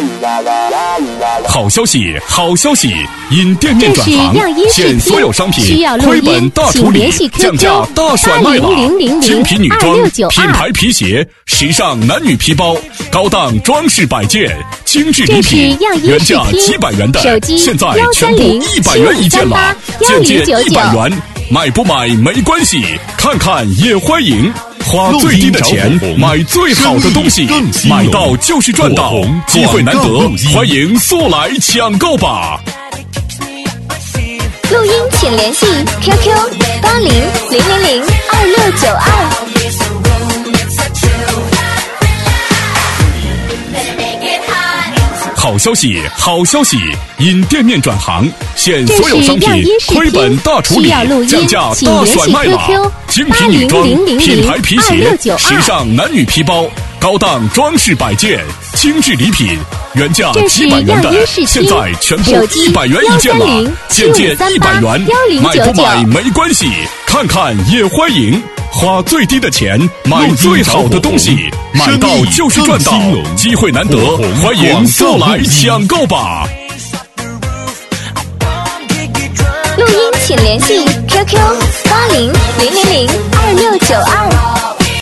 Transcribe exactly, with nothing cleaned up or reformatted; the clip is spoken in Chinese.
好消息，好消息！因店面转行，现所有商品亏本大处理，降价大甩卖了。精品女装、品牌皮鞋、时尚男女皮包、高档装饰摆件、精致礼品，原价几百元的，现在全部一百元一件了，件件一百元，买不买没关系，看看也欢迎。花最低的钱买最好的东西，买到就是赚到，机会难得，欢迎速来抢购吧！ 录音请联系 Q Q 八零零零零二六九二。 好消息，好消息！因店面转行，现所有商品亏本大处理，降价大甩卖了。精品女装、品牌皮鞋、时尚男女皮包、高档装饰摆件、精致礼品，原价几百元的，现在全部一百元一件了，件件一百元，买不买没关系，看看也欢迎。花最低的钱买最好的东西，买到就是赚到，机会难得，欢迎速来抢购吧！ 录音请联系 Q Q 八零零零零